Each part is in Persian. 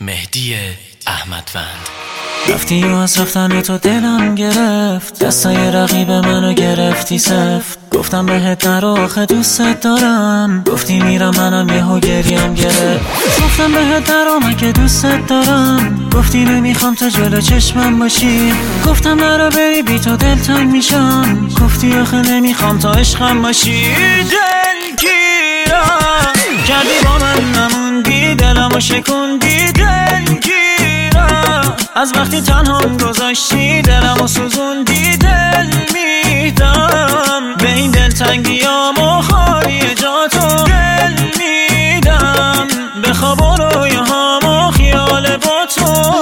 مهدی احمدوند. رفتی و از رفتن تو دلم گرفت، دستای رقیب منو گرفتی سفت. گفتم بهت نرو آخه دوست دارم، گفتی میرم منم یهو گریم گرفت. گفتم بهت نرو من که دوست دارم، گفتی نمیخوام تو جلو چشمم باشی. گفتم نرو بری بی تو دلتنگ میشم، گفتی آخه نمیخوام تا عشقم باشی. دلگیرم کردی با من نموندی، دلمو شکوندی. دلگیرم از وقتی تنهام گذاشتی، دلمو سوزوندی. دل میدم به این دلتنگیام و خالی جاتو. دل میدم به خواب و رویاهام و خیال با تو.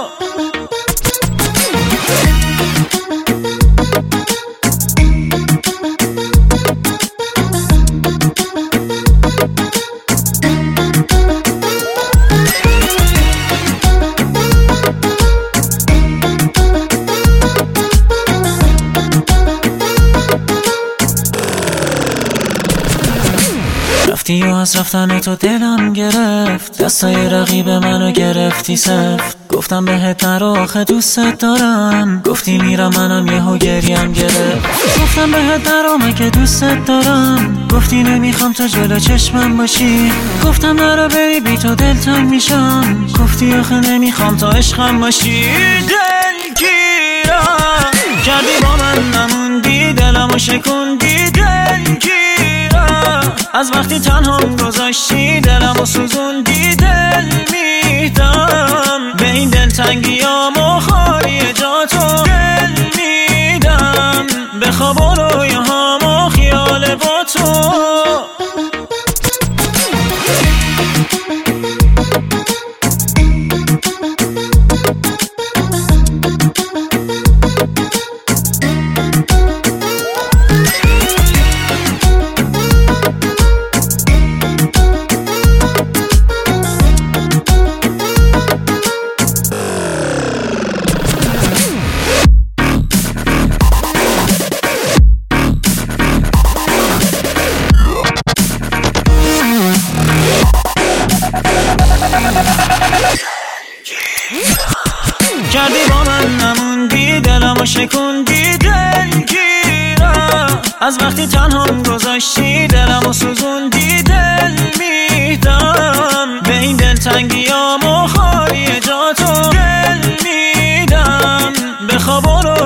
رفتی و از رفتن تو دلم گرفت، دستای رقیب منو گرفتی سفت. گفتم بهت نرو آخه دوست دارم، گفتی میرم منم یهو گریم گرفت. گفتم بهت نرو من که دوست دارم، گفتی نمیخوام تو جلو چشمم باشی. گفتم نرو بری بی تو دلتنگ میشم، گفتی آخه نمیخوام تا عشقم باشی. دلگیرم کردی با من نموندی، دلمو شکوندی. دلگیرم از وقتی تنهام گذاشتی، دلمو سوزوندی. دل میدم به این دلتنگیام و خالی جاتو. دل میدم به خواب و رویاهام و خیال با تو. کردی با من نموندی، دلمو شکوندی. دلگیرم از وقتی تنهام گذاشتی، دلمو سوزوندی. دل میدم به این دلتنگیام و خالی جاتو. دل میدم به خواب و